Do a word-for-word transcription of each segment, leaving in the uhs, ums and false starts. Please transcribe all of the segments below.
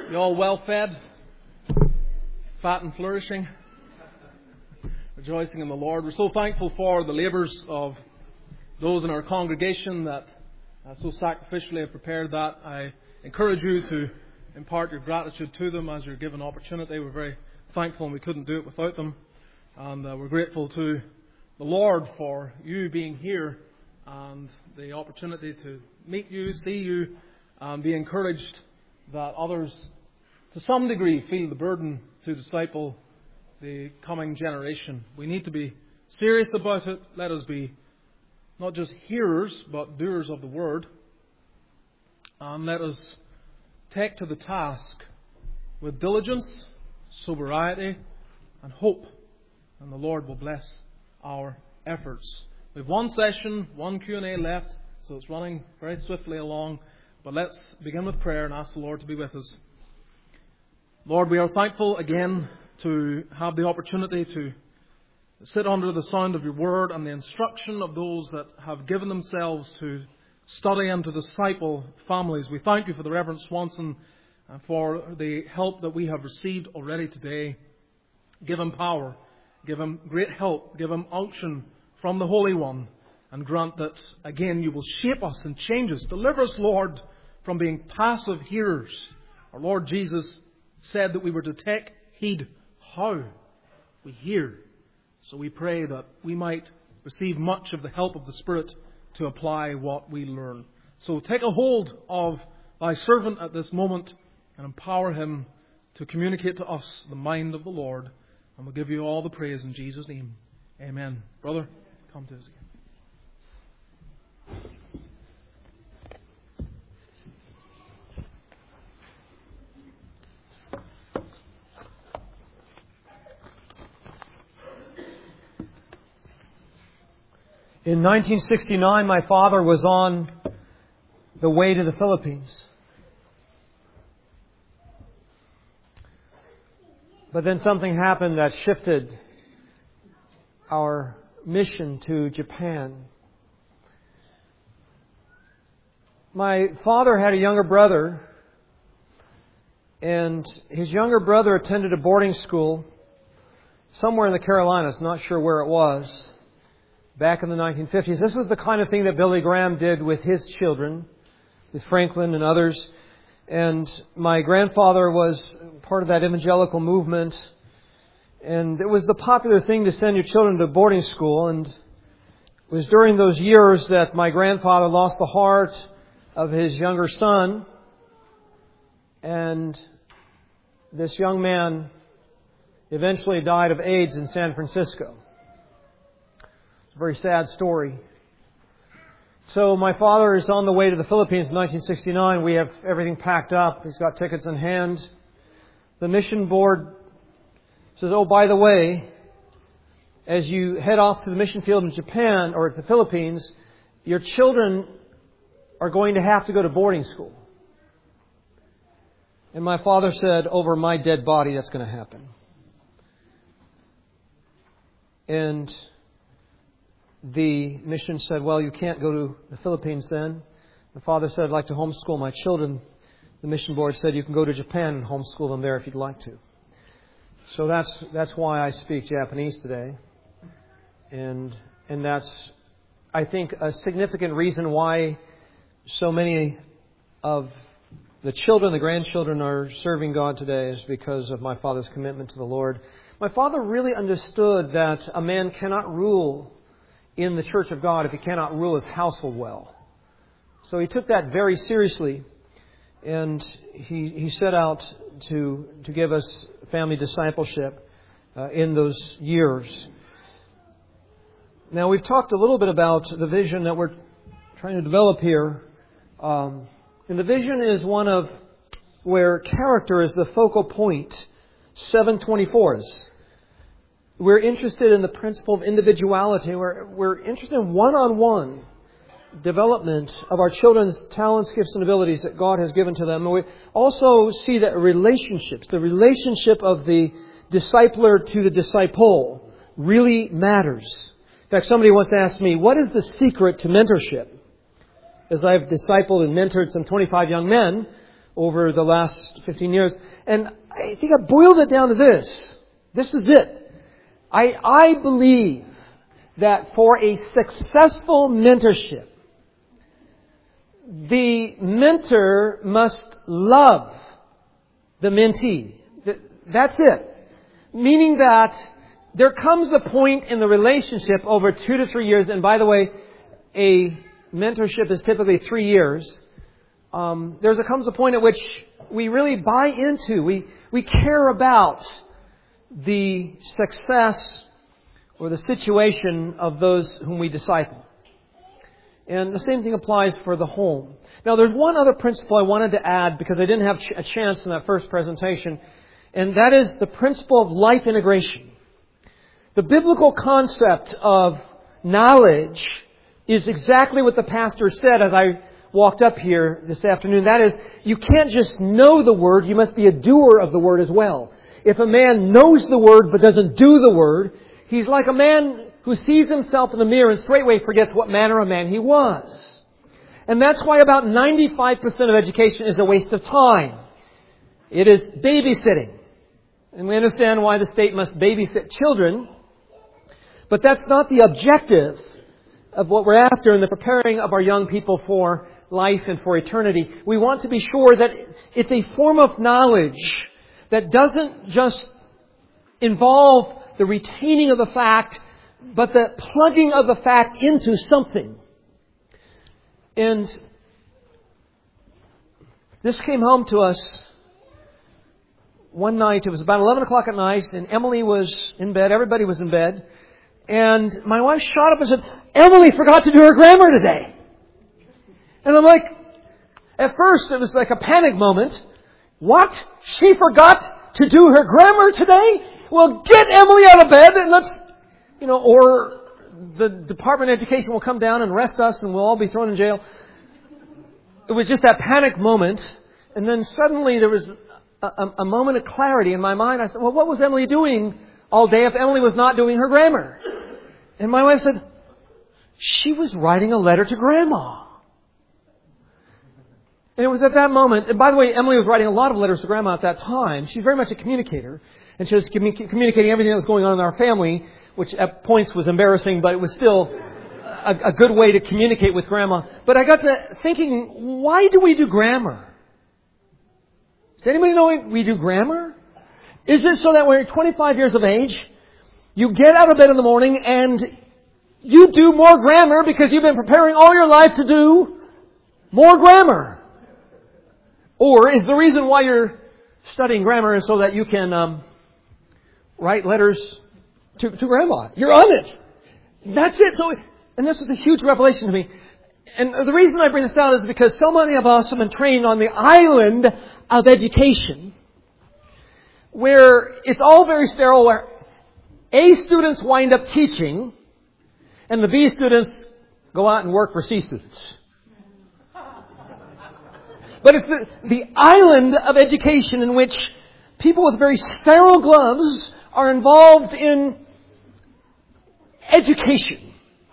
You all well fed, fat and flourishing, rejoicing in the Lord. We're so thankful for the labours of those in our congregation that uh, so sacrificially have prepared that. I encourage you to impart your gratitude to them as you're given opportunity. We're very thankful and we couldn't do it without them. And uh, we're grateful to the Lord for you being here and the opportunity to meet you, see you, and be encouraged that others, to some degree, feel the burden to disciple the coming generation. We need to be serious about it. Let us be not just hearers, but doers of the word. And let us take to the task with diligence, sobriety, and hope. And the Lord will bless our efforts. We have one session, one Q and A left, so it's running very swiftly along. But let's begin with prayer and ask the Lord to be with us. Lord, we are thankful again to have the opportunity to sit under the sound of your word and the instruction of those that have given themselves to study and to disciple families. We thank you for the Reverend Swanson and for the help that we have received already today. Give him power, give him great help, give him unction from the Holy One, and grant that, again, you will shape us and change us. Deliver us, Lord, from being passive hearers. Our Lord Jesus said that we were to take heed how we hear. So we pray that we might receive much of the help of the Spirit to apply what we learn. So take a hold of thy servant at this moment and empower him to communicate to us the mind of the Lord. And we'll give you all the praise in Jesus' name. Amen. Brother, come to us again. In nineteen sixty-nine, my father was on the way to the Philippines. But then something happened that shifted our mission to Japan. My father had a younger brother, and his younger brother attended a boarding school somewhere in the Carolinas, not sure where it was. Back in the nineteen fifties. This was the kind of thing that Billy Graham did with his children, with Franklin and others. And my grandfather was part of that evangelical movement. And it was the popular thing to send your children to boarding school. And it was during those years that my grandfather lost the heart of his younger son. And this young man eventually died of AIDS in San Francisco. A very sad story. So my father is on the way to the Philippines in nineteen sixty-nine. We have everything packed up. He's got tickets in hand. The mission board says, oh, by the way, as you head off to the mission field in Japan or the Philippines, your children are going to have to go to boarding school. And my father said, over my dead body, that's going to happen. And the mission said, well, you can't go to the Philippines then. The father said, I'd like to homeschool my children. The mission board said, you can go to Japan and homeschool them there if you'd like to. So that's that's why I speak Japanese today. And and that's, I think, a significant reason why so many of the children, the grandchildren are serving God today is because of my father's commitment to the Lord. My father really understood that a man cannot rule in the church of God if he cannot rule his household well. So he took that very seriously, and he he set out to to give us family discipleship uh, in those years. Now, we've talked a little bit about the vision that we're trying to develop here. Um, and the vision is one of where character is the focal point. seven twenty-four is. We're interested in the principle of individuality. We're, we're interested in one-on-one development of our children's talents, gifts, and abilities that God has given to them. And we also see that relationships, the relationship of the discipler to the disciple really matters. In fact, somebody once asked me, what is the secret to mentorship? As I've discipled and mentored some twenty-five young men, over the last fifteen years. And I think I boiled it down to this. This is it. I, I believe that for a successful mentorship, the mentor must love the mentee. That's it. Meaning that there comes a point in the relationship over two to three years, and by the way, a mentorship is typically three years. Um, there comes a point at which we really buy into, we, we care about the success or the situation of those whom we disciple. And the same thing applies for the home. Now, there's one other principle I wanted to add because I didn't have a chance in that first presentation, and that is the principle of life integration. The biblical concept of knowledge is exactly what the pastor said as I walked up here this afternoon. That is, you can't just know the Word, you must be a doer of the Word as well. If a man knows the Word but doesn't do the Word, he's like a man who sees himself in the mirror and straightway forgets what manner of man he was. And that's why about ninety-five percent of education is a waste of time. It is babysitting. And we understand why the state must babysit children. But that's not the objective of what we're after in the preparing of our young people for life and for eternity. We want to be sure that it's a form of knowledge that doesn't just involve the retaining of the fact, but the plugging of the fact into something. And this came home to us one night. It was about eleven o'clock at night, and Emily was in bed. Everybody was in bed. And my wife shot up and said, "Emily forgot to do her grammar today." And I'm like, at first it was like a panic moment. What? She forgot to do her grammar today? Well, get Emily out of bed and let's, you know, or the Department of Education will come down and arrest us and we'll all be thrown in jail. It was just that panic moment. And then suddenly there was a, a, a moment of clarity in my mind. I said, well, what was Emily doing all day if Emily was not doing her grammar? And my wife said, she was writing a letter to Grandma. And it was at that moment, and by the way, Emily was writing a lot of letters to Grandma at that time. She's very much a communicator. And she was communicating everything that was going on in our family, which at points was embarrassing, but it was still a, a good way to communicate with Grandma. But I got to thinking, why do we do grammar? Does anybody know we do grammar? Is it so that when you're twenty-five years of age, you get out of bed in the morning and you do more grammar because you've been preparing all your life to do more grammar? Or is the reason why you're studying grammar is so that you can um, write letters to, to Grandma? You're on it. That's it. So, and this was a huge revelation to me. And the reason I bring this down is because so many of us have been trained on the island of education, where it's all very sterile, where A students wind up teaching, and the B students go out and work for C students. But it's the, the island of education in which people with very sterile gloves are involved in education.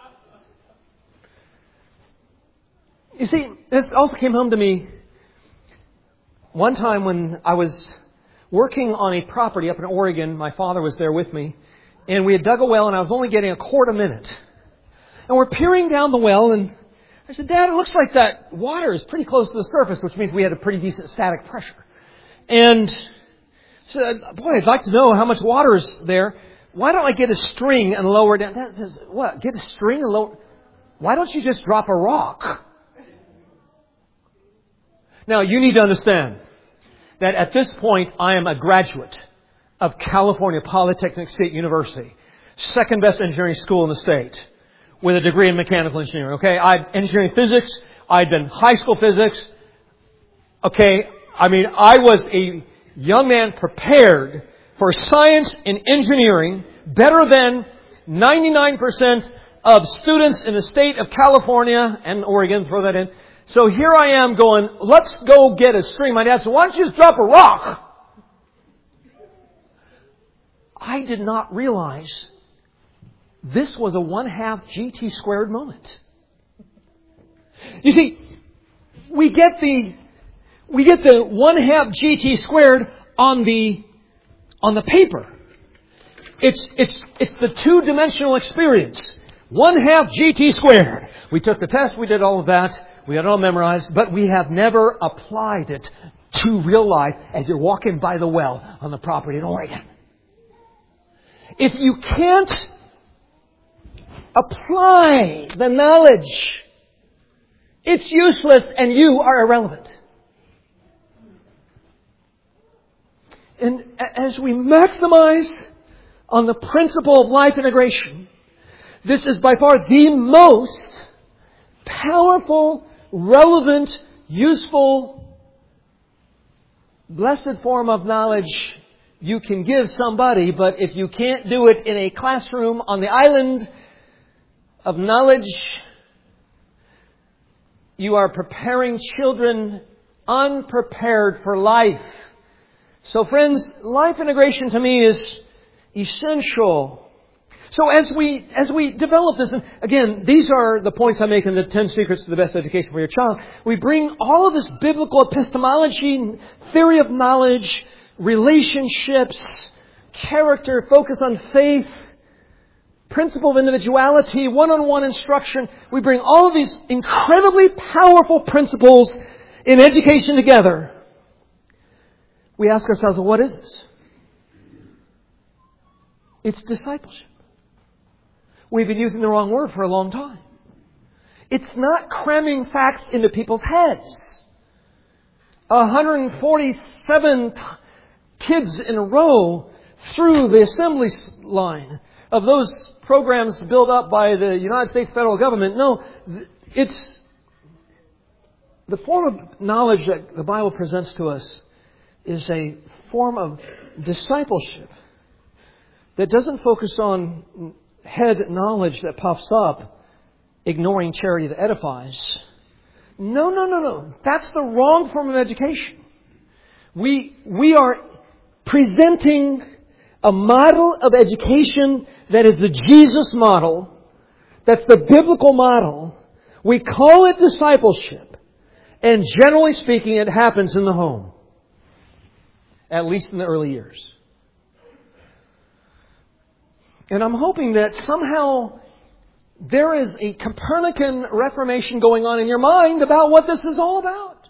You see, this also came home to me one time when I was working on a property up in Oregon. My father was there with me. And we had dug a well and I was only getting a quart a minute. And we're peering down the well and I said, Dad, it looks like that water is pretty close to the surface, which means we had a pretty decent static pressure. And I said, boy, I'd like to know how much water is there. Why don't I get a string and lower it down? Dad says, what? Get a string and lower? Why don't you just drop a rock? Now, you need to understand that at this point, I am a graduate of California Polytechnic State University, second best engineering school in the state, with a degree in mechanical engineering. Okay, I had engineering physics. I'd been high school physics. Okay, I mean, I was a young man prepared for science and engineering better than ninety-nine percent of students in the state of California and Oregon. Throw that in. So here I am going, let's go get a string. My dad said, why don't you just drop a rock? I did not realize this was a one-half G T squared moment. You see, we get the we get the one half G T squared on the, on the paper. It's, it's, it's the two-dimensional experience. One half G T squared. We took the test, we did all of that, we got it all memorized, but we have never applied it to real life as you're walking by the well on the property in Oregon. If you can't apply the knowledge, it's useless and you are irrelevant. And as we maximize on the principle of life integration, this is by far the most powerful, relevant, useful, blessed form of knowledge you can give somebody. But if you can't do it in a classroom on the island of knowledge, you are preparing children unprepared for life. So friends, life integration to me is essential. So as we as we develop this, and again, these are the points I make in the ten Secrets to the Best Education for Your Child. We bring all of this biblical epistemology, theory of knowledge, relationships, character, focus on faith, principle of individuality, one-on-one instruction. We bring all of these incredibly powerful principles in education together. We ask ourselves, well, what is this? It's discipleship. We've been using the wrong word for a long time. It's not cramming facts into people's heads. one hundred forty-seven kids in a row through the assembly line of those programs built up by the United States federal government. No, it's the form of knowledge that the Bible presents to us is a form of discipleship that doesn't focus on head knowledge that puffs up, ignoring charity that edifies. No, no, no, no. That's the wrong form of education. We, we are presenting a model of education that is the Jesus model. That's the biblical model. We call it discipleship. And generally speaking, it happens in the home. At least in the early years. And I'm hoping that somehow there is a Copernican reformation going on in your mind about what this is all about.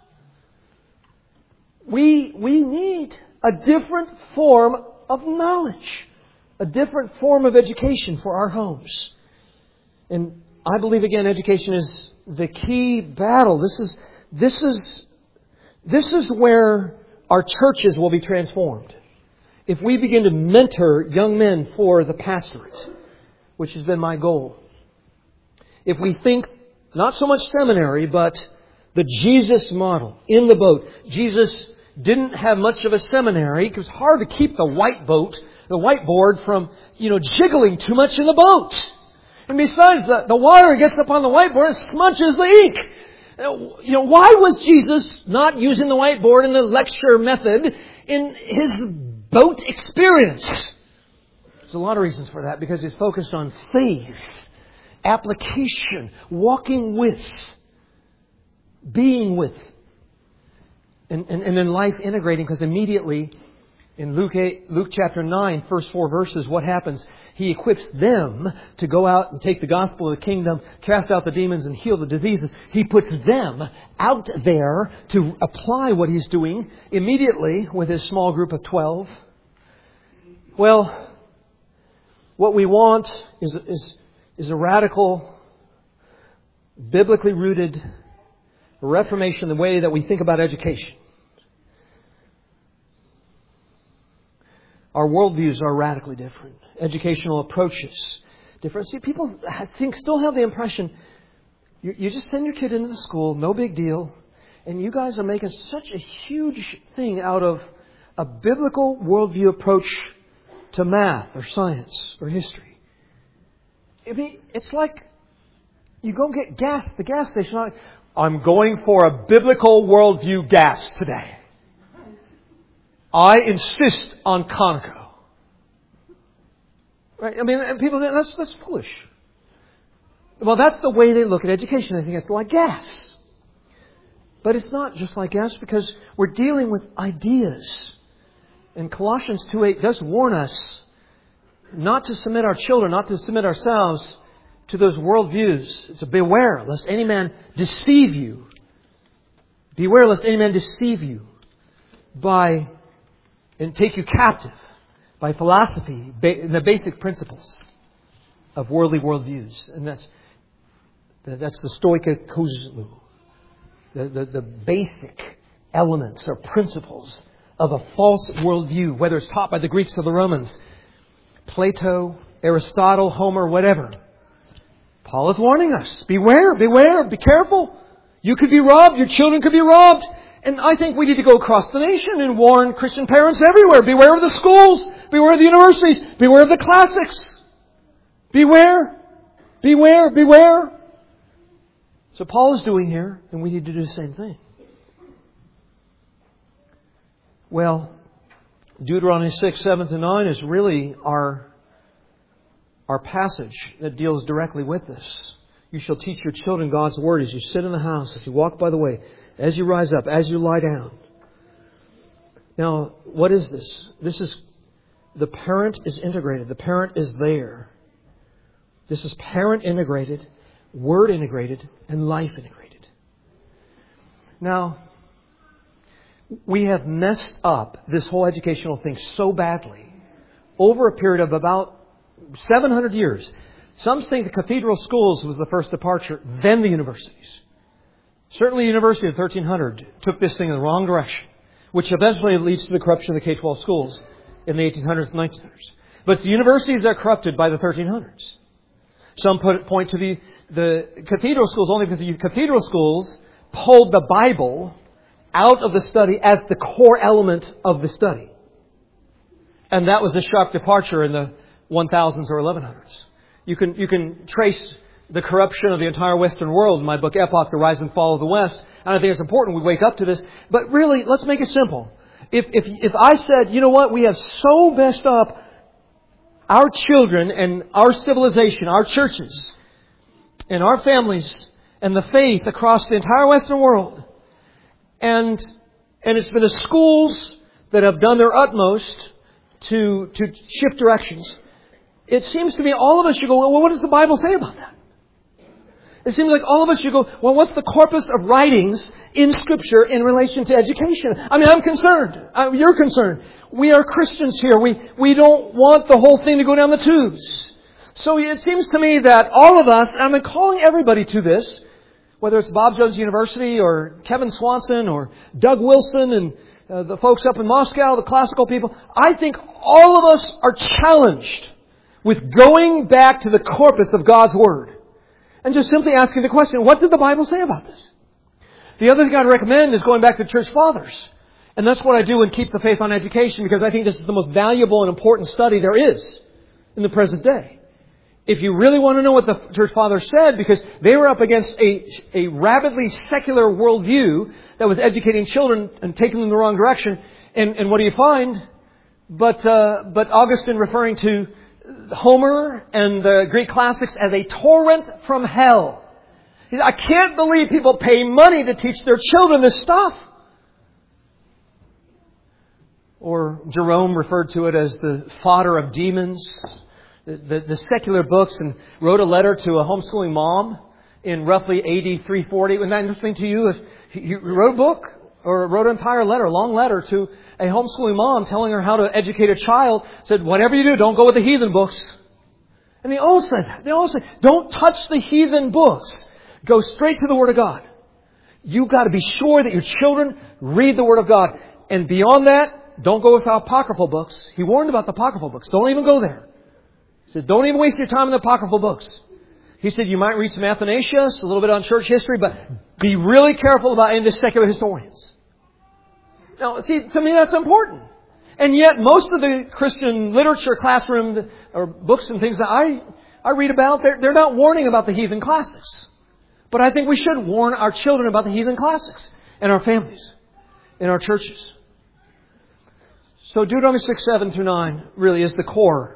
We, we need a different form of knowledge. A different form of education for our homes. And I believe, again, education is the key battle. This is, this is, this is where our churches will be transformed. If we begin to mentor young men for the pastorate, which has been my goal. If we think not so much seminary, but the Jesus model in the boat. Jesus didn't have much of a seminary. It was hard to keep the white boat, the whiteboard from, you know, jiggling too much in the boat. And besides, the, the water gets up on the whiteboard and smudges the ink. You know, why was Jesus not using the whiteboard in the lecture method in His boat experience? There's a lot of reasons for that, because He's focused on faith, application, walking with, being with, and, and, and then life integrating, because immediately in Luke eight, Luke chapter nine, first four verses, what happens? He equips them to go out and take the gospel of the kingdom, cast out the demons and heal the diseases. He puts them out there to apply what He's doing immediately with His small group of twelve. Well, what we want is, is, is a radical, biblically rooted reformation in the way that we think about education. Our worldviews are radically different. Educational approaches different. See, people I think still have the impression you, you just send your kid into the school, no big deal, and you guys are making such a huge thing out of a biblical worldview approach to math or science or history. I mean, it's like you go get gas at the gas station. I'm going for a biblical worldview gas today. I insist on Conoco. Right? I mean, and people think that's that's foolish. Well, that's the way they look at education. They think it's like gas. But it's not just like us, because we're dealing with ideas. And Colossians two eight does warn us not to submit our children, not to submit ourselves to those worldviews. It's a beware lest any man deceive you. Beware lest any man deceive you by and take you captive by philosophy, the basic principles of worldly worldviews. And that's that's the stoika kouzlou, the, the, the basic elements or principles of a false worldview, whether it's taught by the Greeks or the Romans, Plato, Aristotle, Homer, whatever. Paul is warning us. Beware, beware, be careful. You could be robbed. Your children could be robbed. And I think we need to go across the nation and warn Christian parents everywhere. Beware of the schools. Beware of the universities. Beware of the classics. Beware. Beware. Beware. So Paul is doing here, and we need to do the same thing. Well, Deuteronomy six, seven to nine is really our, our passage that deals directly with this. You shall teach your children God's word as you sit in the house, as you walk by the way, as you rise up, as you lie down. Now, what is this? This is, the parent is integrated. The parent is there. This is parent integrated, word integrated, and life integrated. Now, we have messed up this whole educational thing so badly over a period of about seven hundred years. Some think the cathedral schools was the first departure, then the universities. Certainly the university of thirteen hundred took this thing in the wrong direction, which eventually leads to the corruption of the K twelve schools in the eighteen hundreds and nineteen hundreds. But it's the universities that are corrupted by the thirteen hundreds. Some put, point to the, the cathedral schools only because the cathedral schools pulled the Bible out of the study as the core element of the study. And that was a sharp departure in the one thousands or eleven hundreds. You can, you can trace the corruption of the entire Western world in my book, Epoch, The Rise and Fall of the West. And I think it's important we wake up to this. But really, let's make it simple. If, if, if I said, you know what, we have so messed up our children and our civilization, our churches, and our families, and the faith across the entire Western world, and, and it's been the schools that have done their utmost to, to shift directions. It seems to me all of us should go, well, what does the Bible say about that? It seems like all of us should go, well, what's the corpus of writings in Scripture in relation to education? I mean, I'm concerned. Uh, you're concerned. We are Christians here. We, we don't want the whole thing to go down the tubes. So it seems to me that all of us, and I'm calling everybody to this, whether it's Bob Jones University or Kevin Swanson or Doug Wilson and uh, the folks up in Moscow, the classical people, I think all of us are challenged with going back to the corpus of God's Word and just simply asking the question, what did the Bible say about this? The other thing I'd recommend is going back to the Church Fathers. And that's what I do in Keep the Faith on Education, because I think this is the most valuable and important study there is in the present day. If you really want to know what the Church Fathers said, because they were up against a, a rabidly secular worldview that was educating children and taking them in the wrong direction. And, and what do you find? But, uh, but Augustine referring to Homer and the Greek classics as a torrent from hell. He said, I can't believe people pay money to teach their children this stuff. Or Jerome referred to it as the fodder of demons. The, the, the secular books, and wrote a letter to a homeschooling mom in roughly A D three forty. Isn't that interesting to you? If he wrote a book or wrote an entire letter, a long letter to a homeschooling mom telling her how to educate a child, said, whatever you do, don't go with the heathen books. And they all said that. They all said, don't touch the heathen books. Go straight to the Word of God. You've got to be sure that your children read the Word of God. And beyond that, don't go with apocryphal books. He warned about the apocryphal books. Don't even go there. He said, don't even waste your time in the apocryphal books. He said, you might read some Athanasius, a little bit on church history, but be really careful about any of the secular historians. Now, see, to me that's important. And yet, most of the Christian literature classroom or books and things that I, I read about, they're, they're not warning about the heathen classics. But I think we should warn our children about the heathen classics and our families and our churches. So Deuteronomy six, seven through nine really is the core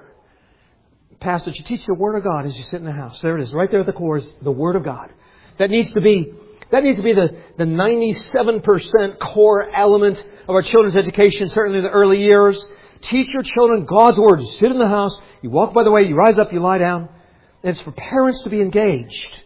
passage. You teach the Word of God as you sit in the house. There it is. Right there at the core is the Word of God. That needs to be That needs to be the, the ninety-seven percent core element of our children's education, certainly in the early years. Teach your children God's Word. You sit in the house, you walk by the way, you rise up, you lie down. And it's for parents to be engaged.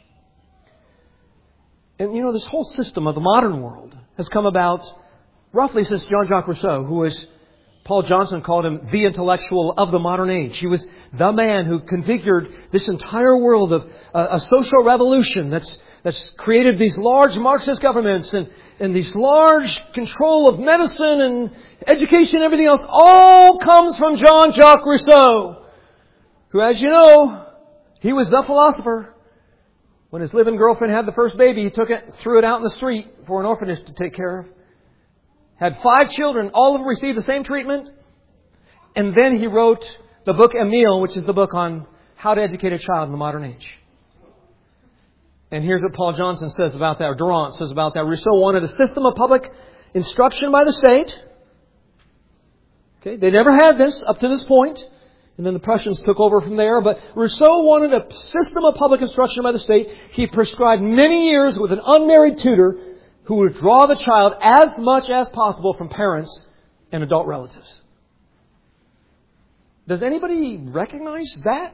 And you know, this whole system of the modern world has come about roughly since Jean-Jacques Rousseau, who was, Paul Johnson called him the intellectual of the modern age. He was the man who configured this entire world of uh, a social revolution that's that's created these large Marxist governments and, and these large control of medicine and education and everything else. All comes from Jean-Jacques Rousseau, who, as you know, he was the philosopher. When his live-in girlfriend had the first baby, he took it, threw it out in the street for an orphanage to take care of. Had five children, all of them received the same treatment. And then he wrote the book Emile, which is the book on how to educate a child in the modern age. And here's what Paul Johnson says about that, or Durant says about that. Rousseau wanted a system of public instruction by the state. Okay, they never had this up to this point. And then the Prussians took over from there. But Rousseau wanted a system of public instruction by the state. He prescribed many years with an unmarried tutor who would draw the child as much as possible from parents and adult relatives. Does anybody recognize that?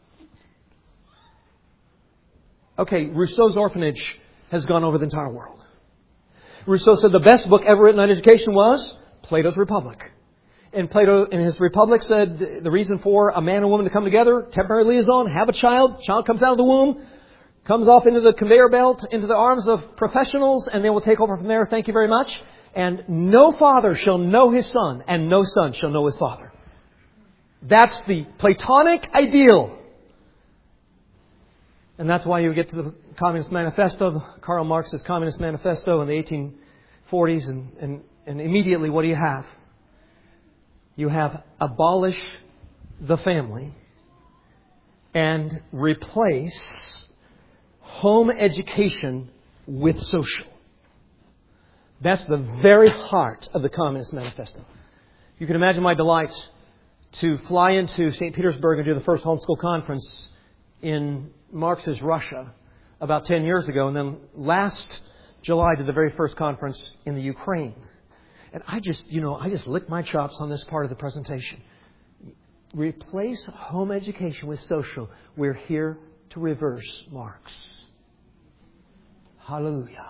Okay, Rousseau's orphanage has gone over the entire world. Rousseau said the best book ever written on education was Plato's Republic. And Plato, in his Republic, said the reason for a man and woman to come together, temporary liaison, have a child, child comes out of the womb, comes off into the conveyor belt, into the arms of professionals, and they will take over from there. Thank you very much. And no father shall know his son, and no son shall know his father. That's the Platonic ideal. And that's why you get to the Communist Manifesto, Karl Marx's Communist Manifesto in the eighteen forties, and, and, and immediately what do you have? You have abolish the family and replace home education with social. That's the very heart of the Communist Manifesto. You can imagine my delight to fly into Saint Petersburg and do the first homeschool conference in Marx's Russia about ten years ago. And then last July did the very first conference in the Ukraine. And I just, you know, I just licked my chops on this part of the presentation. Replace home education with social. We're here to reverse Marx. Hallelujah.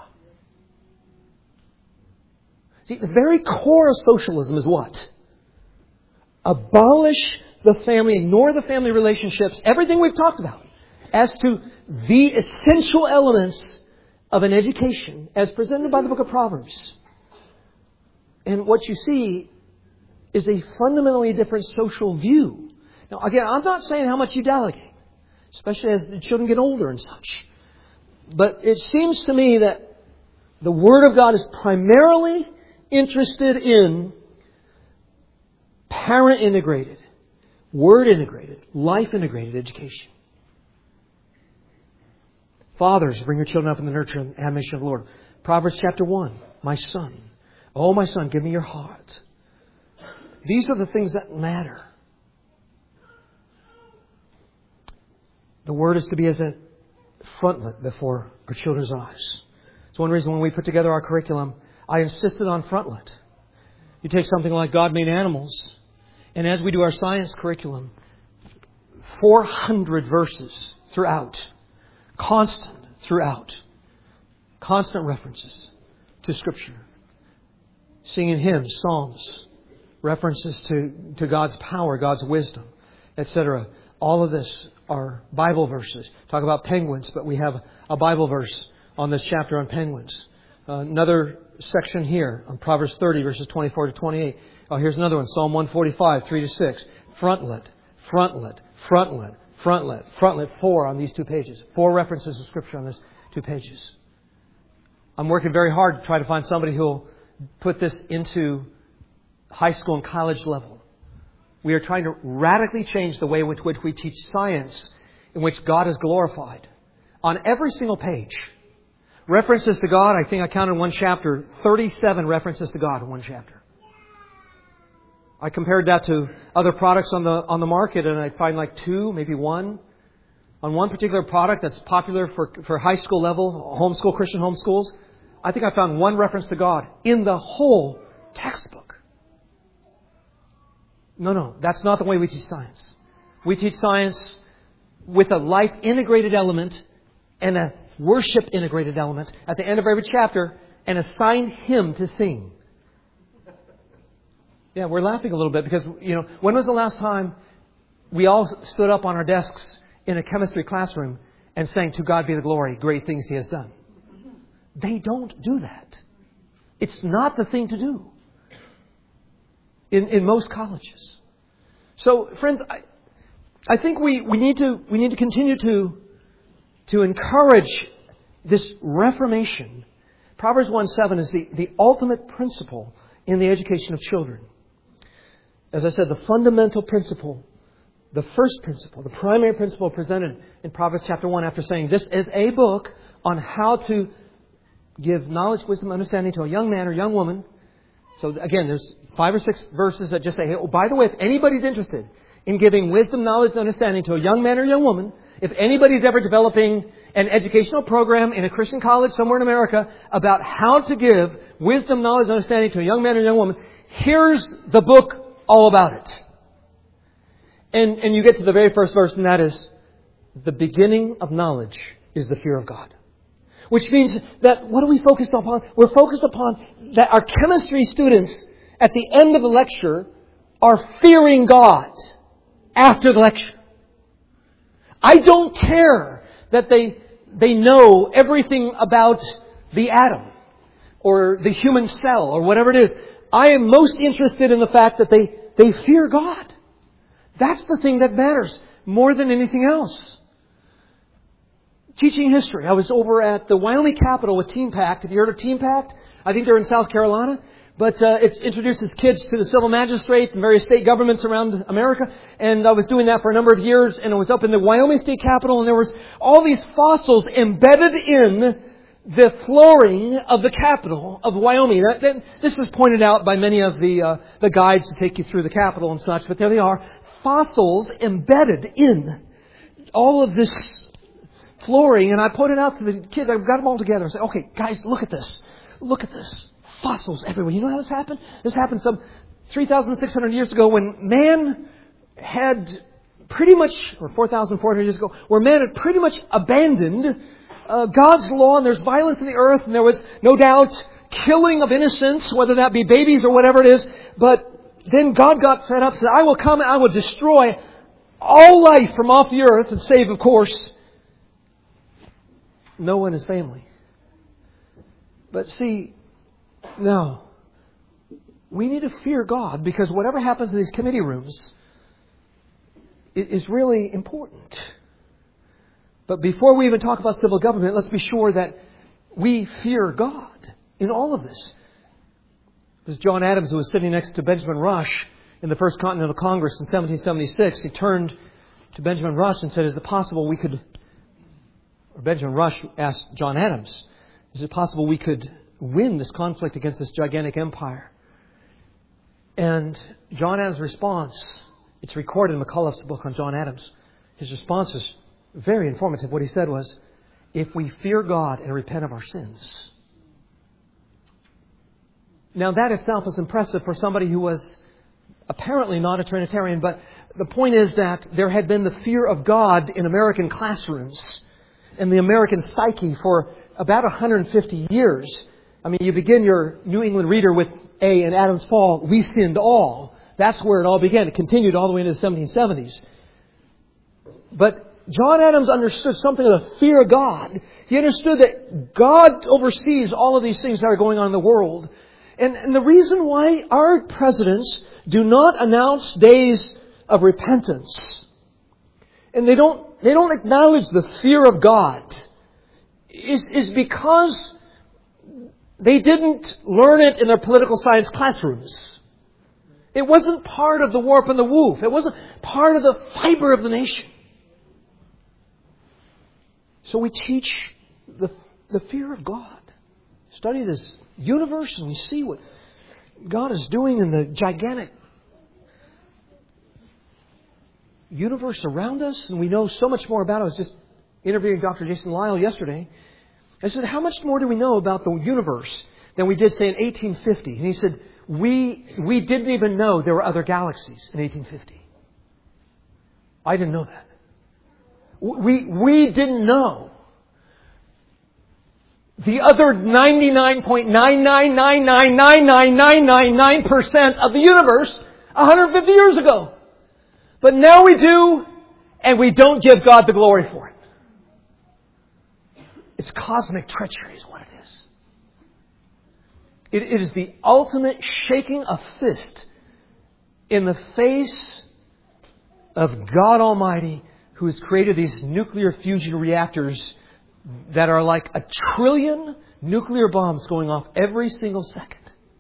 See, the very core of socialism is what? Abolish the family, ignore the family relationships, everything we've talked about, as to the essential elements of an education as presented by the book of Proverbs. And what you see is a fundamentally different social view. Now, again, I'm not saying how much you delegate, especially as the children get older and such. But it seems to me that the Word of God is primarily interested in parent-integrated, Word-integrated, life-integrated education. Fathers, bring your children up in the nurture and admonition of the Lord. Proverbs chapter one, my son. Oh, my son, give me your heart. These are the things that matter. The Word is to be as a frontlet before our children's eyes. It's one reason when we put together our curriculum, I insisted on frontlet. You take something like God Made Animals, and as we do our science curriculum, four hundred verses throughout, constant throughout, constant references to Scripture. Singing hymns, psalms, references to, to God's power, God's wisdom, et cetera. All of this are Bible verses. Talk about penguins, but we have a Bible verse on this chapter on penguins. Uh, another section here on Proverbs thirty, verses twenty-four to twenty-eight. Oh, here's another one, Psalm one forty-five, three to six. Frontlet, frontlet, frontlet, frontlet, frontlet. Four on these two pages. Four references to Scripture on these two pages. I'm working very hard to try to find somebody who will put this into high school and college level. We are trying to radically change the way with which we teach science, in which God is glorified. On every single page, references to God, I think I counted in one chapter, thirty-seven references to God in one chapter. I compared that to other products on the on the market, and I find like two, maybe one, on one particular product that's popular for, for high school level, homeschool, Christian homeschools, I think I found one reference to God in the whole textbook. No, no, that's not the way we teach science. We teach science with a life integrated element and a worship integrated element at the end of every chapter, and assign hymn to sing. Yeah, we're laughing a little bit because, you know, when was the last time we all stood up on our desks in a chemistry classroom and sang, "To God be the glory, great things He has done"? They don't do that. It's not the thing to do in, in most colleges. So, friends, I, I think we, we need to we need to continue to to encourage this reformation. Proverbs one seven is the, the ultimate principle in the education of children. As I said, the fundamental principle, the first principle, the primary principle presented in Proverbs chapter one after saying this is a book on how to give knowledge, wisdom, understanding to a young man or young woman. So again, there's five or six verses that just say, hey, oh, by the way, if anybody's interested in giving wisdom, knowledge, and understanding to a young man or young woman, if anybody's ever developing an educational program in a Christian college somewhere in America about how to give wisdom, knowledge, and understanding to a young man or young woman, here's the book all about it. And, and you get to the very first verse, and that is, the beginning of knowledge is the fear of God. Which means that, what are we focused upon? We're focused upon that our chemistry students at the end of the lecture are fearing God after the lecture. I don't care that they they know everything about the atom or the human cell or whatever it is. I am most interested in the fact that they, they fear God. That's the thing that matters more than anything else. Teaching history. I was over at the Wyoming Capitol with Team Pact. Have you heard of Team Pact? I think they're in South Carolina. But uh, it introduces kids to the civil magistrate and various state governments around America. And I was doing that for a number of years. And I was up in the Wyoming State Capitol. And there was all these fossils embedded in the flooring of the Capitol of Wyoming. That, that, this is pointed out by many of the uh, the guides to take you through the Capitol and such. But there they are. Fossils embedded in all of this flooring. And I pointed out to the kids. I've got them all together and said, okay, guys, look at this. Look at this. Fossils everywhere. You know how this happened? This happened some three thousand six hundred years ago when man had pretty much, or four thousand four hundred years ago, where man had pretty much abandoned uh, God's law, and there's violence in the earth, and there was no doubt killing of innocents, whether that be babies or whatever it is. But then God got fed up and said, I will come and I will destroy all life from off the earth and save, of course, Noah and his family. But see, now, we need to fear God because whatever happens in these committee rooms is really important. But before we even talk about civil government, let's be sure that we fear God in all of this. It was John Adams who was sitting next to Benjamin Rush in the First Continental Congress in seventeen seventy-six. He turned to Benjamin Rush and said, is it possible we could... Or Benjamin Rush asked John Adams, is it possible we could win this conflict against this gigantic empire? And John Adams' response, it's recorded in McCullough's book on John Adams. His response is very informative. What he said was, if we fear God and repent of our sins. Now that itself is impressive for somebody who was apparently not a Trinitarian, but the point is that there had been the fear of God in American classrooms and the American psyche for about one hundred fifty years. I mean, you begin your New England Reader with A, in Adam's fall, we sinned all. That's where it all began. It continued all the way into the seventeen seventies. But John Adams understood something of the fear of God. He understood that God oversees all of these things that are going on in the world. And, and the reason why our presidents do not announce days of repentance, and they don't they don't acknowledge the fear of God, is, is because they didn't learn it in their political science classrooms. It wasn't part of the warp and the woof. It wasn't part of the fiber of the nation. So we teach the, the fear of God. Study this universe and we see what God is doing in the gigantic universe around us, and we know so much more about it. I was just interviewing Doctor Jason Lyle yesterday. I said, how much more do we know about the universe than we did, say, in eighteen fifty? And he said, we we didn't even know there were other galaxies in eighteen fifty. I didn't know that. We, we didn't know. The other ninety-nine point nine nine nine nine nine nine nine nine nine percent of the universe one hundred fifty years ago. But now we do, and we don't give God the glory for it. It's cosmic treachery is what it is. It, it is the ultimate shaking of fist in the face of God Almighty, who has created these nuclear fusion reactors that are like a trillion nuclear bombs going off every single second.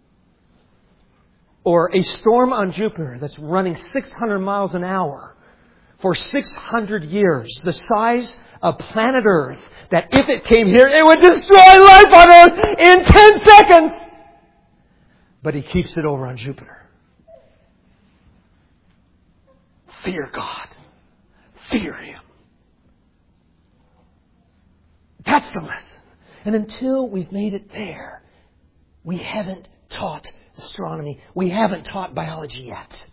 Or a storm on Jupiter that's running six hundred miles an hour for six hundred years, the size of planet Earth, that if it came here, it would destroy life on Earth in ten seconds. But He keeps it over on Jupiter. Fear God. Fear Him. That's the lesson. And until we've made it there, we haven't taught astronomy. We haven't taught biology yet.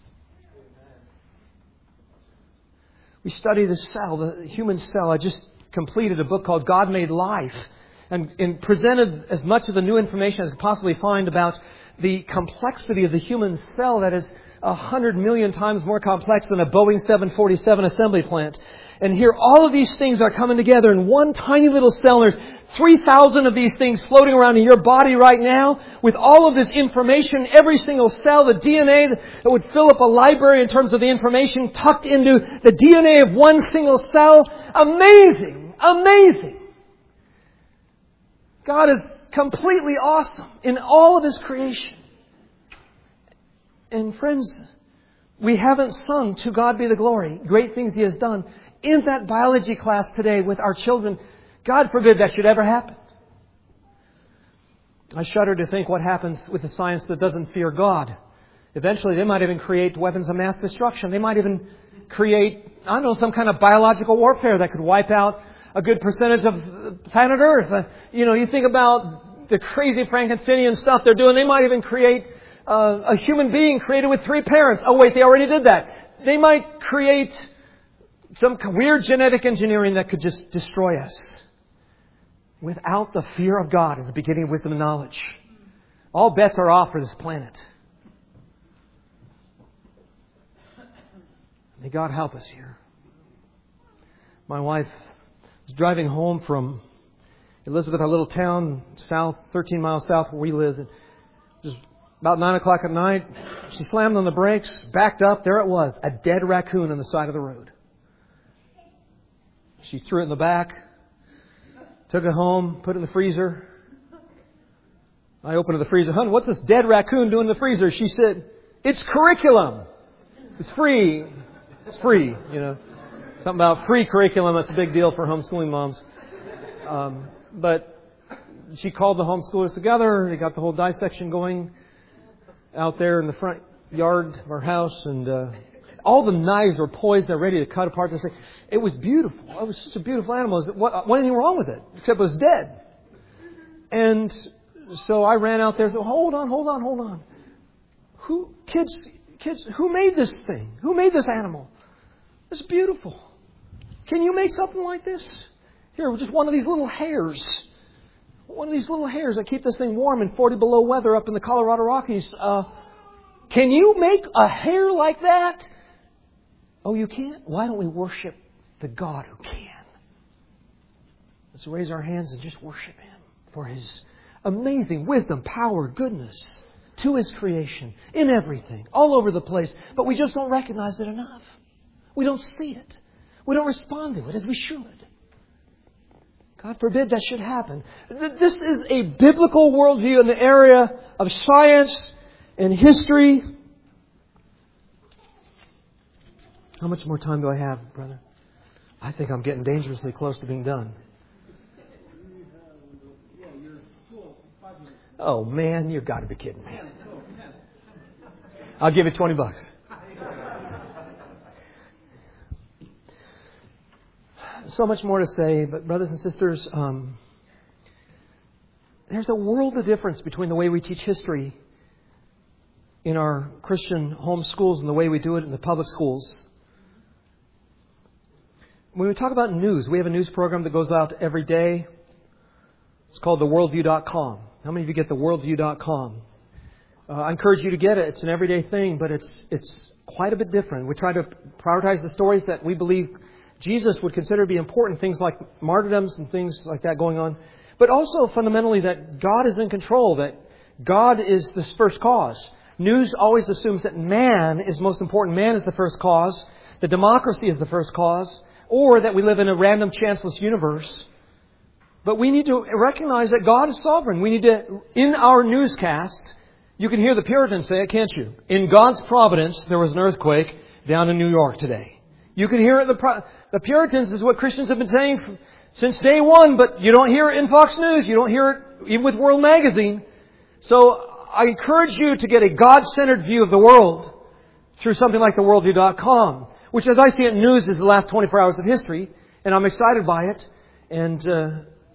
We study the cell, the human cell. I just completed a book called God Made Life, and, and presented as much of the new information as I could possibly find about the complexity of the human cell that is a hundred million times more complex than a Boeing seven forty-seven assembly plant. And here all of these things are coming together in one tiny little cell. There's three thousand of these things floating around in your body right now with all of this information, every single cell, the D N A that would fill up a library in terms of the information tucked into the D N A of one single cell. Amazing! Amazing! God is completely awesome in all of His creation. And friends, we haven't sung "To God Be the Glory," great things He has done, in that biology class today with our children. God forbid that should ever happen. I shudder to think what happens with the science that doesn't fear God. Eventually they might even create weapons of mass destruction. They might even create, I don't know, some kind of biological warfare that could wipe out a good percentage of planet Earth. Uh, you know, you think about the crazy Frankensteinian stuff they're doing. They might even create uh, a human being created with three parents. Oh wait, they already did that. They might create some weird genetic engineering that could just destroy us. Without the fear of God is the beginning of wisdom and knowledge. All bets are off for this planet. May God help us here. My wife was driving home from Elizabeth, our little town, south, thirteen miles south where we live. And just about nine o'clock at night, she slammed on the brakes, backed up. There it was, a dead raccoon on the side of the road. She threw it in the back. Took it home, put it in the freezer. I opened the freezer. Honey, what's this dead raccoon doing in the freezer? She said, it's curriculum. It's free. It's free, you know. Something about free curriculum. That's a big deal for homeschooling moms. Um, but she called the homeschoolers together. They got the whole dissection going out there in the front yard of our house. And uh, all the knives were poised. They're ready to cut apart this thing. It was beautiful. It was such a beautiful animal. It was, what, anything wrong with it? Except it was dead. And so I ran out there and said, hold on, hold on, hold on. Who, kids, kids, who made this thing? Who made this animal? It's beautiful. Can you make something like this? Here, just one of these little hairs. One of these little hairs that keep this thing warm in forty below weather up in the Colorado Rockies. Uh, can you make a hair like that? Oh, you can't? Why don't we worship the God who can? Let's raise our hands and just worship Him for His amazing wisdom, power, goodness to His creation, in everything, all over the place. But we just don't recognize it enough. We don't see it. We don't respond to it as we should. God forbid that should happen. This is a biblical worldview in the area of science and history. How much more time do I have, brother? I think I'm getting dangerously close to being done. Oh, man, you've got to be kidding me. I'll give you twenty bucks. so much more to say, but brothers and sisters, um, there's a world of difference between the way we teach history in our Christian home schools and the way we do it in the public schools. When we talk about news, we have a news program that goes out every day. It's called the worldview dot com. How many of you get the worldview dot com? Uh, I encourage you to get it. It's an everyday thing, but it's it's quite a bit different. We try to prioritize the stories that we believe Jesus would consider to be important, things like martyrdoms and things like that going on. But also fundamentally that God is in control, that God is the first cause. News always assumes that man is most important. Man is the first cause. The democracy is the first cause. Or that we live in a random chanceless universe. But we need to recognize that God is sovereign. We need to, in our newscast, you can hear the Puritans say it, can't you? In God's providence, there was an earthquake down in New York today. You can hear it. The, the Puritans is what Christians have been saying since day one, but you don't hear it in Fox News. You don't hear it even with World Magazine. So I encourage you to get a God-centered view of the world through something like the worldview dot com, which as I see it, news is the last twenty-four hours of history, and I'm excited by it. And uh,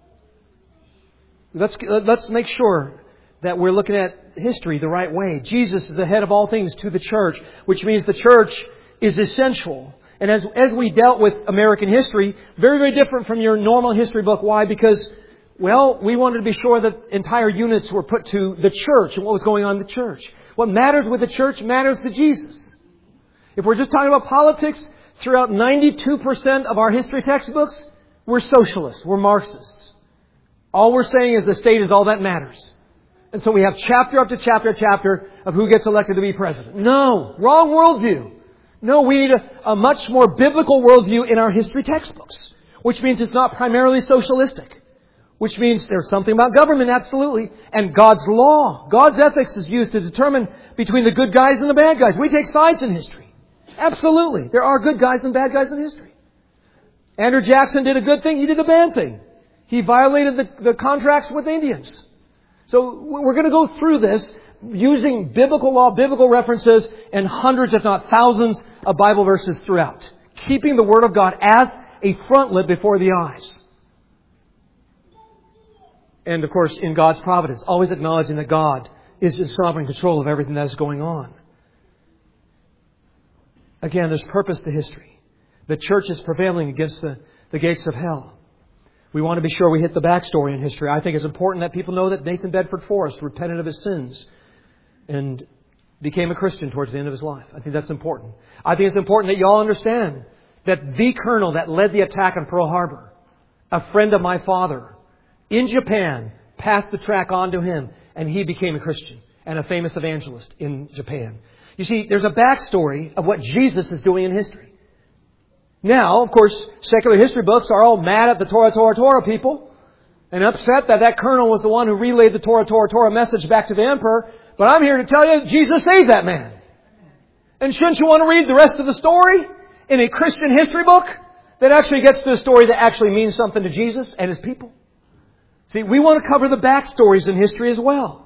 let's let's make sure that we're looking at history the right way. Jesus is the head of all things to the church, which means the church is essential. And as as we dealt with American history, very, very different from your normal history book. Why? Because, well, we wanted to be sure that entire units were put to the church and what was going on in the church. What matters with the church matters to Jesus. If we're just talking about politics, throughout ninety-two percent of our history textbooks, we're socialists, we're Marxists. All we're saying is the state is all that matters. And so we have chapter after chapter after chapter of who gets elected to be president. No, wrong worldview. No, we need a, a much more biblical worldview in our history textbooks, which means it's not primarily socialistic, which means there's something about government, absolutely, and God's law. God's ethics is used to determine between the good guys and the bad guys. We take sides in history. Absolutely. There are good guys and bad guys in history. Andrew Jackson did a good thing. He did a bad thing. He violated the, the contracts with Indians. So we're going to go through this using biblical law, biblical references, and hundreds, if not thousands, of Bible verses throughout. Keeping the Word of God as a frontlet before the eyes. And, of course, in God's providence. Always acknowledging that God is in sovereign control of everything that is going on. Again, there's purpose to history. The church is prevailing against the, the gates of hell. We want to be sure we hit the backstory in history. I think it's important that people know that Nathan Bedford Forrest repented of his sins and became a Christian towards the end of his life. I think that's important. I think it's important that you all understand that the colonel that led the attack on Pearl Harbor, a friend of my father, in Japan, passed the track on to him, and he became a Christian and a famous evangelist in Japan. You see, there's a backstory of what Jesus is doing in history. Now, of course, secular history books are all mad at the Torah, Torah, Torah people and upset that that colonel was the one who relayed the Torah, Torah, Torah message back to the emperor. But I'm here to tell you, Jesus saved that man. And shouldn't you want to read the rest of the story in a Christian history book that actually gets to a story that actually means something to Jesus and His people? See, we want to cover the backstories in history as well.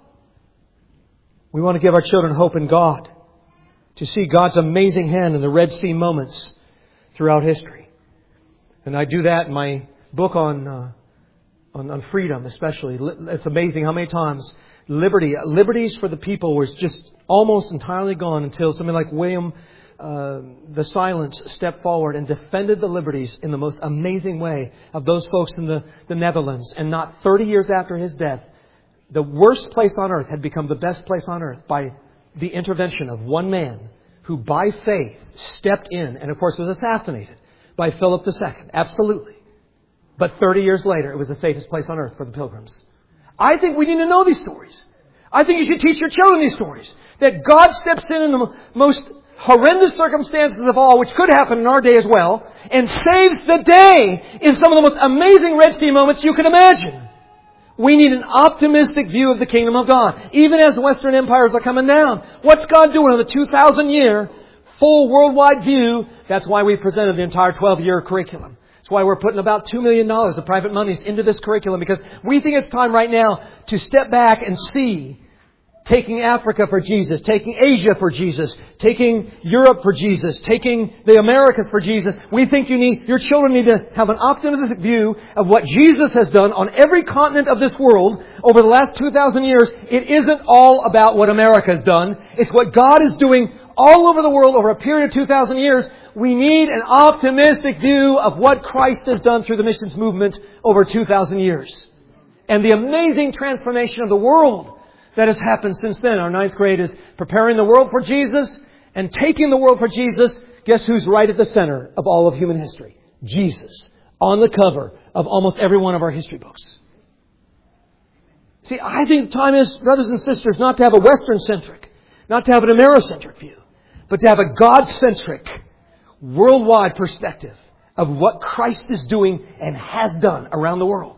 We want to give our children hope in God, to see God's amazing hand in the Red Sea moments throughout history. And I do that in my book on, uh, on on freedom especially. It's amazing how many times liberty, liberties for the people was just almost entirely gone until somebody like William uh, the Silence stepped forward and defended the liberties in the most amazing way of those folks in the, the Netherlands. And not thirty years after his death, the worst place on earth had become the best place on earth by the intervention of one man who by faith stepped in and of course was assassinated by Philip the Second. Absolutely. But thirty years later, it was the safest place on earth for the pilgrims. I think we need to know these stories. I think you should teach your children these stories. That God steps in in the most horrendous circumstances of all, which could happen in our day as well, and saves the day in some of the most amazing Red Sea moments you can imagine. We need an optimistic view of the kingdom of God. Even as Western empires are coming down. What's God doing in the two thousand year full worldwide view? That's why we presented the entire twelve year curriculum. That's why we're putting about two million dollars of private monies into this curriculum, because we think it's time right now to step back and see taking Africa for Jesus, taking Asia for Jesus, taking Europe for Jesus, taking the Americas for Jesus. We think you need, your children need to have an optimistic view of what Jesus has done on every continent of this world over the last two thousand years. It isn't all about what America has done. It's what God is doing all over the world over a period of two thousand years. We need an optimistic view of what Christ has done through the missions movement over two thousand years. And the amazing transformation of the world that has happened since then. Our ninth grade is preparing the world for Jesus and taking the world for Jesus. Guess who's right at the center of all of human history? Jesus. On the cover of almost every one of our history books. See, I think the time is, brothers and sisters, not to have a Western-centric, not to have an Americentric view, but to have a God-centric, worldwide perspective of what Christ is doing and has done around the world.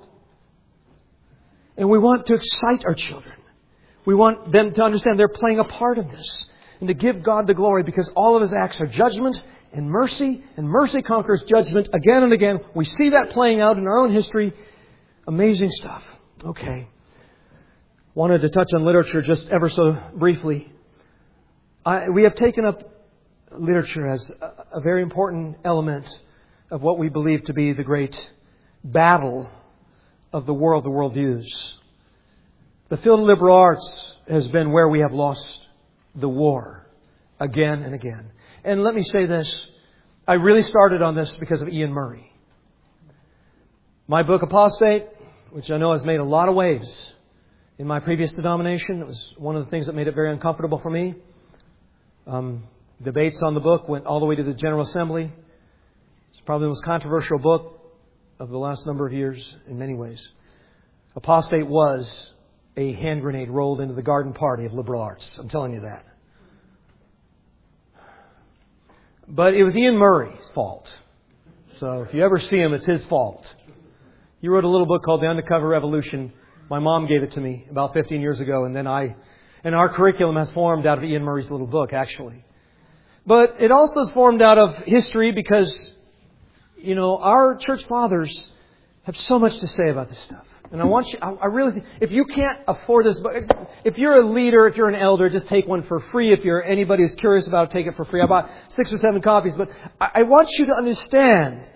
And we want to excite our children. We want them to understand they're playing a part in this. And to give God the glory, because all of His acts are judgment and mercy. And mercy conquers judgment again and again. We see that playing out in our own history. Amazing stuff. Okay. Wanted to touch on literature just ever so briefly. I, we have taken up literature as a, a very important element of what we believe to be the great battle of the world, the worldviews. The field of liberal arts has been where we have lost the war again and again. And let me say this. I really started on this because of Ian Murray. My book, Apostate, which I know has made a lot of waves in my previous denomination. It was one of the things that made it very uncomfortable for me. Um, debates on the book went all the way to the General Assembly. It's probably the most controversial book of the last number of years in many ways. Apostate was a hand grenade rolled into the garden party of liberal arts. I'm telling you that. But it was Ian Murray's fault. So if you ever see him, it's his fault. He wrote a little book called The Undercover Revolution. My mom gave it to me about fifteen years ago, and then I, and our curriculum has formed out of Ian Murray's little book, actually. But it also is formed out of history because, you know, our church fathers have so much to say about this stuff. And I want you, I, I really think, if you can't afford this book, if you're a leader, if you're an elder, just take one for free. If you're anybody who's curious about it, take it for free. I bought six or seven copies. But I, I want you to understand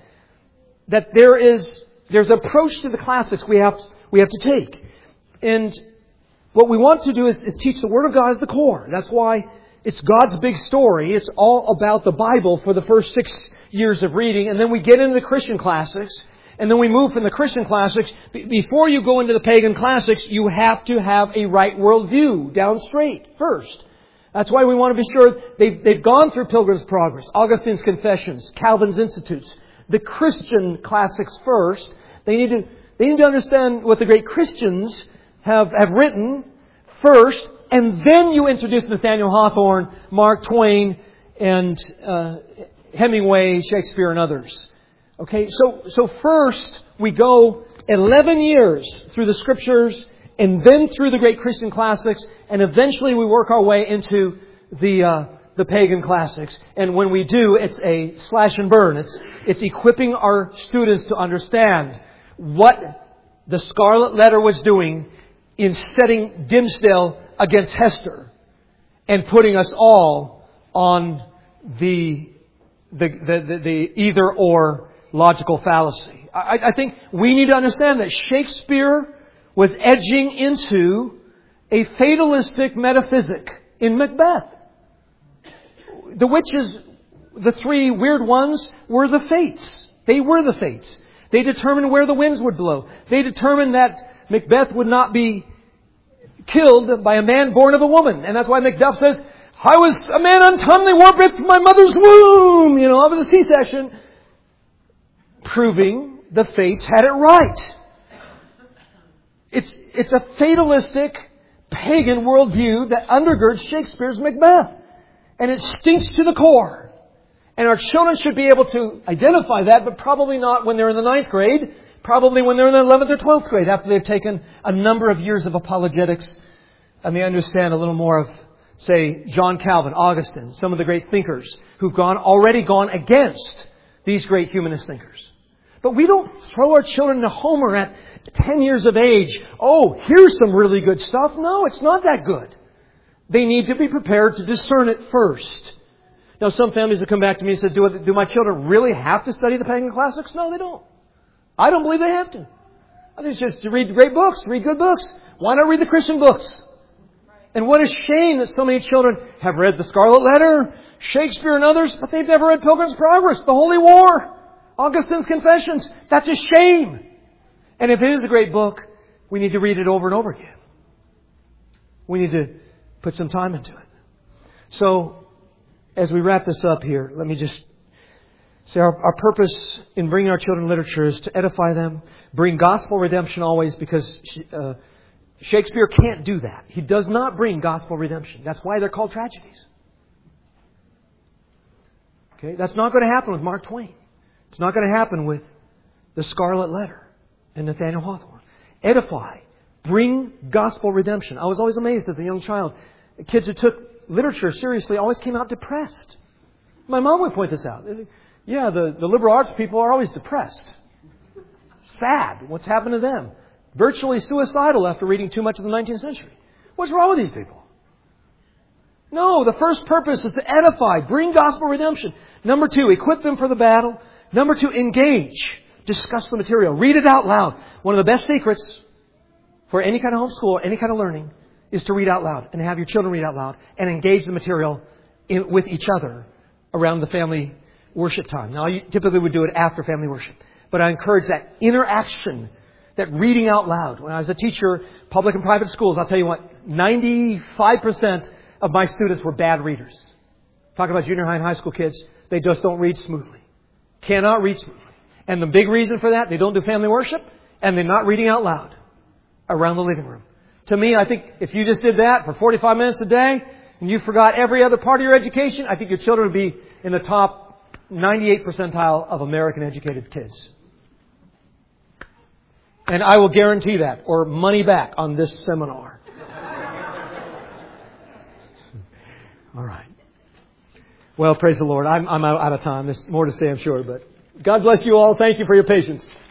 that there is, there's an approach to the classics we have, we have to take. And what we want to do is, is teach the Word of God as the core. That's why it's God's big story. It's all about the Bible for the first six years of reading. And then we get into the Christian classics. And then we move from the Christian classics. Before you go into the pagan classics, you have to have a right worldview down straight first. That's why we want to be sure they've, they've gone through Pilgrim's Progress, Augustine's Confessions, Calvin's Institutes, the Christian classics first. They need to, they need to understand what the great Christians have, have written first. And then you introduce Nathaniel Hawthorne, Mark Twain, and uh, Hemingway, Shakespeare, and others. Okay, so so first we go eleven years through the Scriptures and then through the great Christian classics, and eventually we work our way into the uh, the pagan classics. And when we do, it's a slash and burn. It's it's equipping our students to understand what the Scarlet Letter was doing in setting Dimsdale against Hester and putting us all on the the the, the, the either or logical fallacy. I, I think we need to understand that Shakespeare was edging into a fatalistic metaphysic in Macbeth. The witches, the three weird ones, were the fates. They were the fates. They determined where the winds would blow. They determined that Macbeth would not be killed by a man born of a woman. And that's why Macduff says, I was a man untimely warped from my mother's womb. You know, I was a C-section. Proving the fates had it right. It's, it's a fatalistic, pagan worldview that undergirds Shakespeare's Macbeth. And it stinks to the core. And our children should be able to identify that, but probably not when they're in the ninth grade. Probably when they're in the eleventh or twelfth grade, after they've taken a number of years of apologetics and they understand a little more of, say, John Calvin, Augustine, some of the great thinkers who've gone already gone against these great humanist thinkers. But we don't throw our children to Homer at ten years of age. Oh, here's some really good stuff. No, it's not that good. They need to be prepared to discern it first. Now, some families have come back to me and said, do, do my children really have to study the pagan classics? No, they don't. I don't believe they have to. I think it's just to read great books, read good books. Why not read the Christian books? And what a shame that so many children have read The Scarlet Letter, Shakespeare and others, but they've never read Pilgrim's Progress, The Holy War, Augustine's Confessions. That's a shame. And if it is a great book, we need to read it over and over again. We need to put some time into it. So, as we wrap this up here, let me just say our, our purpose in bringing our children literature is to edify them, bring gospel redemption always, because uh, Shakespeare can't do that. He does not bring gospel redemption. That's why they're called tragedies. Okay, that's not going to happen with Mark Twain. It's not going to happen with The Scarlet Letter and Nathaniel Hawthorne. Edify. Bring gospel redemption. I was always amazed as a young child. Kids who took literature seriously always came out depressed. My mom would point this out. Yeah, the, the liberal arts people are always depressed. Sad. What's happened to them? Virtually suicidal after reading too much of the nineteenth century. What's wrong with these people? No, the first purpose is to edify, bring gospel redemption. Number two, equip them for the battle. Number two, engage. Discuss the material. Read it out loud. One of the best secrets for any kind of homeschool or any kind of learning is to read out loud and have your children read out loud and engage the material in, with each other around the family worship time. Now, you typically would do it after family worship. But I encourage that interaction, that reading out loud. When I was a teacher, public and private schools, I'll tell you what, ninety-five percent of my students were bad readers. Talk about junior high and high school kids. They just don't read smoothly. Cannot read smoothly. And the big reason for that, they don't do family worship and they're not reading out loud around the living room. To me, I think if you just did that for forty-five minutes a day and you forgot every other part of your education, I think your children would be in the top ninety-eight percentile of American educated kids. And I will guarantee that, or money back on this seminar. All right. Well, praise the Lord. I'm, I'm out of time. There's more to say, I'm sure. But God bless you all. Thank you for your patience.